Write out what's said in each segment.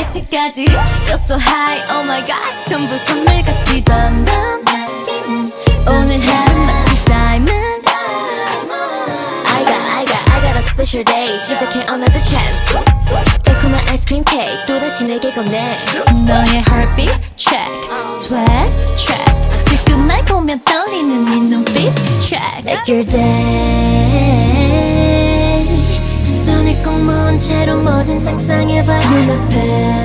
날씨까지 Feel so high, oh my gosh 전부 선물같이 던던 오늘 하루 마치 diamond I got a special day 시작해 another chance 달콤한 아이스크림 케이크 또다시 내게 건네 너의 heartbeat check sweat check 지금 날 보면 떨리는 네 눈빛 check Make your day 두 손을 꼭 모은 채로 뭐든 상상해봐 눈앞에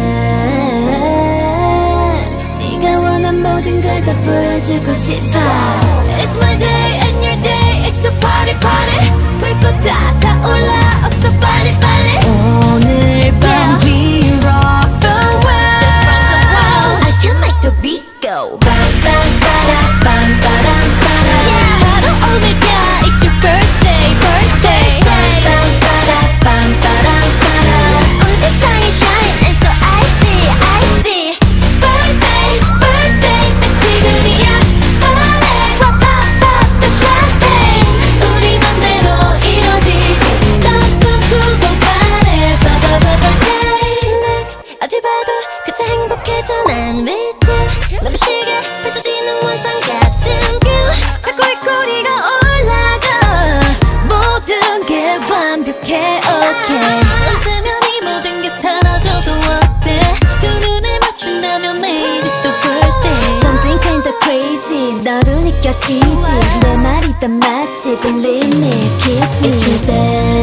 네가 원한 모든 걸 다 보여주고 싶어 It's my day and your day It's a party party 불꽃 다 타올라 어서 빨리 빨리 오늘 밤 we rock the world Just rock the world I can make the beat go Bam bam bada bam badam bada Yeah 바로 오늘이야 It's your birthday birthday Bam bada bam badam bada 온 세상이 shine and so icy icy Birthday birthday 딱 지금이야 Party pop pop pop the champagne 우리 맘대로 이뤄지지 더 꿈꾸고 바래 Birthday Look 어딜 봐도 그저 행복해져 난 with you 넘치게 펼쳐지는 원상 같은 view 자꾸의 꼬리가 올라가 모든 게 완벽해 okay 눈 뜨면 이 모든 게 사라져도 어때 두 눈을 맞춘다면 매일이 또 birthday Something kinda crazy 너도 느껴지지 내 말이 다 맞지 Believe me kiss me It's your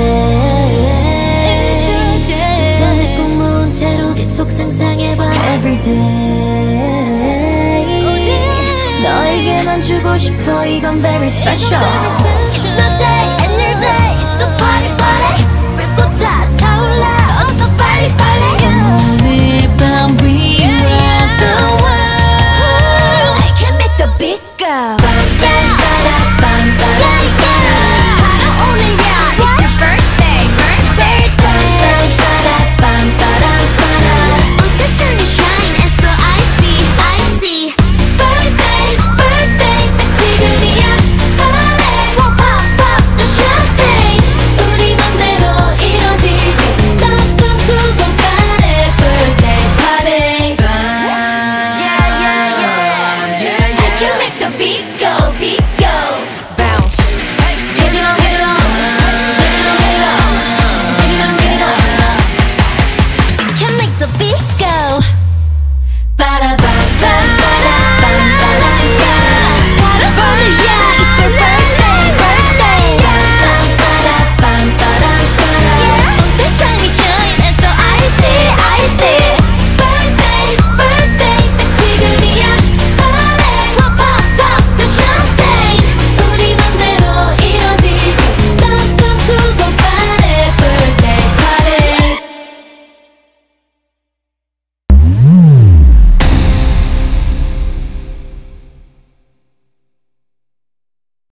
day 두 손을 꼭 모은 채로 계속 상상해봐 Everyday 너에게만 주고 싶어 이건 very special It's my day and your day It's a party party 불꽃 다